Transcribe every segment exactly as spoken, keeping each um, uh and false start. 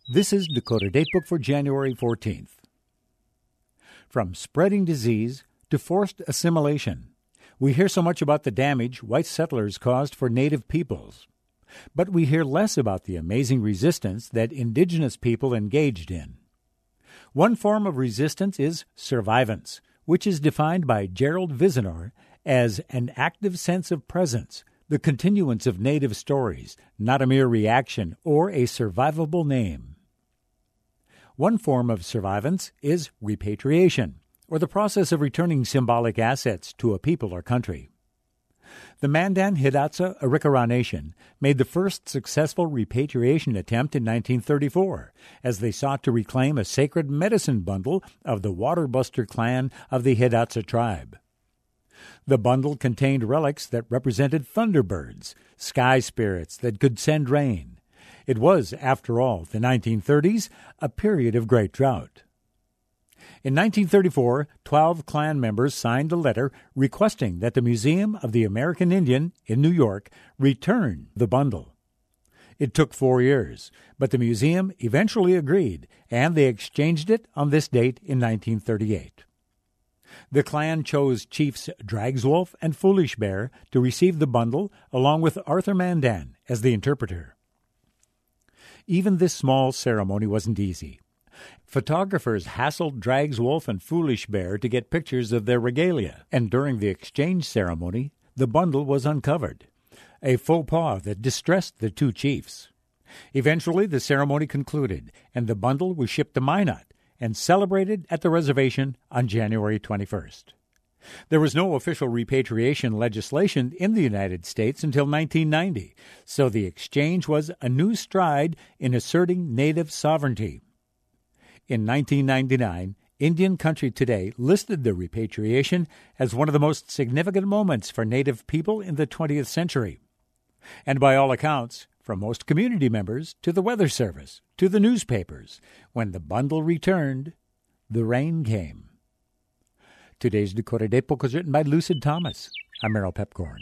This is Dakota Datebook for January fourteenth. From spreading disease to forced assimilation, we hear so much about the damage white settlers caused for native peoples. But we hear less about the amazing resistance that indigenous people engaged in. One form of resistance is survivance, which is defined by Gerald Vizenor as an active sense of presence, the continuance of native stories, not a mere reaction or a survivable name. One form of survivance is repatriation, or the process of returning symbolic assets to a people or country. The Mandan Hidatsa Arikara Nation made the first successful repatriation attempt in nineteen thirty-four, as they sought to reclaim a sacred medicine bundle of the Waterbuster clan of the Hidatsa tribe. The bundle contained relics that represented thunderbirds, sky spirits that could send rain. It was, after all, the nineteen thirties, a period of great drought. In nineteen thirty-four, twelve Klan members signed a letter requesting that the Museum of the American Indian in New York return the bundle. It took four years, but the museum eventually agreed, and they exchanged it on this date in nineteen thirty-eight. The Klan chose Chiefs Dragswolf and Foolish Bear to receive the bundle, along with Arthur Mandan as the interpreter. Even this small ceremony wasn't easy. Photographers hassled Dragswolf and Foolish Bear to get pictures of their regalia, and during the exchange ceremony, the bundle was uncovered, a faux pas that distressed the two chiefs. Eventually, the ceremony concluded, and the bundle was shipped to Minot and celebrated at the reservation on January twenty-first. There was no official repatriation legislation in the United States until nineteen ninety, so the exchange was a new stride in asserting native sovereignty. In nineteen ninety-nine, Indian Country Today listed the repatriation as one of the most significant moments for native people in the twentieth century. And by all accounts, from most community members to the Weather Service to the newspapers, when the bundle returned, the rain came. Today's Dakota Datebook was written by Lucid Thomas. I'm Merrill Pepcorn.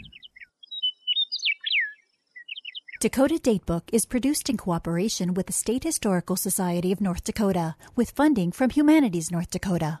Dakota Datebook is produced in cooperation with the State Historical Society of North Dakota, with funding from Humanities North Dakota.